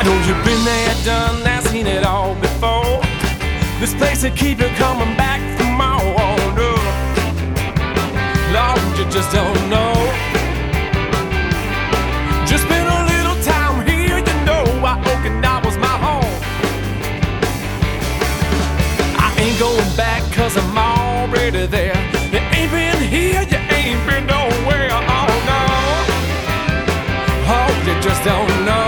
know you've been there, done that, seen it all before. This place will keep you coming back for more. Oh, no. Lord, you just don't know. Just spend a little time here, you know why Okinawa's my home. I ain't going back cause I'm already there. You ain't been here, you ain't been nowhere. Oh no, oh you just don't know.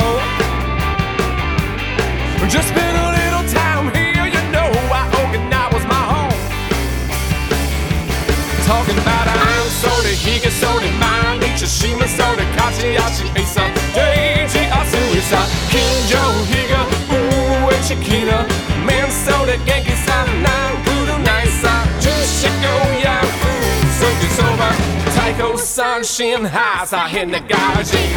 Just spend a little time here, you know why Okinawa's my home. Talking about I'm so the Higa, so the mind, Shima, so the Kachi, Ashi, Asa, Deiji, Asu, Kinjo, Higa, Chikina, Man, so the Genki, San, Nan, Kudo, Naisa, Jushiko, Yaku, Soki, Soba, Taiko, San, Shin, Hasa, Hinagaji.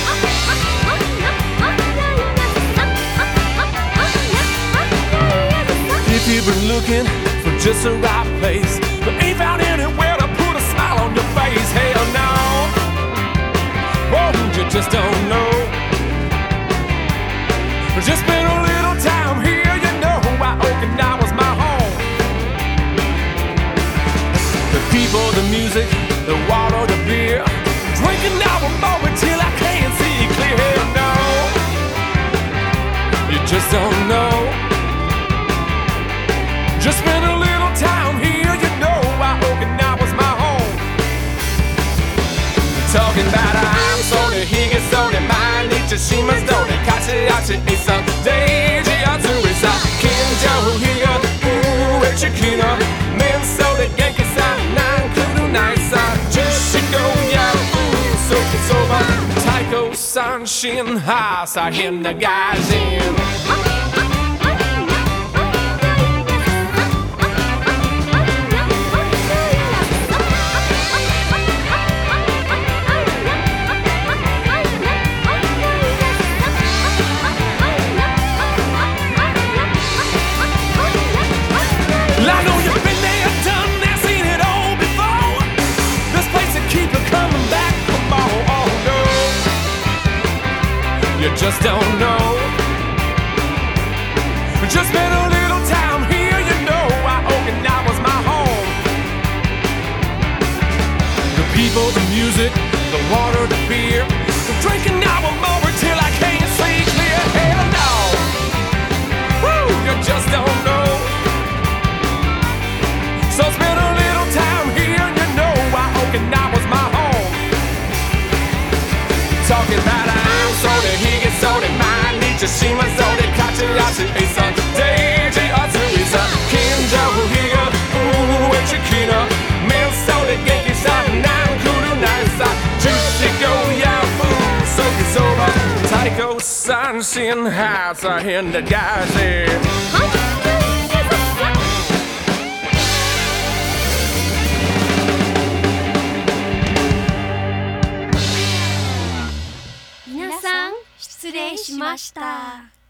If you've been looking for just the right place, but ain't found anywhere to put a smile on your face, hell no. Oh, you just don't know. Just spend a little time here, you know why Okinawa's my home. The people, the music, the water, the beer, drinking now a moment till I can't see clear. Hell no, you just don't know. Just spend a little time here, you know why Okinawa's my home. Talking about I'm so the Higa, so the mind, Shima, so the Kachi, Achi, Isa, Deiji, Atsu, Isa, Kinjo, Higa, Chikina, Men, so the Genki, San, Nan, Kudo, Naisa, Jushiko, Yaku, Soki, Soba, Taiko, San, Shin, Hasa, Hinagaji. I know you've been there, done that, seen it all before. This place will keep you coming back for more. Oh no, you just don't know. Just spend a little time here, you know why Okinawa's my home. The people, the music, the water, the beer, I'm drinking now a moment till I can't see clear. Hell no, woo, you just don't know. So spend a little time here, and you know why Okinawa's my home. Talking about I'm so the Higa, so the mind, Shima, so the Kachi, Ashi, Asa, Deiji, Atsu, Isa, Kinjo, Higa, Chikina, Men, so the Genki, San, Nan, Kudo, Naisa, Jushiko, Yafu, Soki, Soba, Taiko, San, Shin, Hasa, Hinagaji. 皆さん、失礼しました。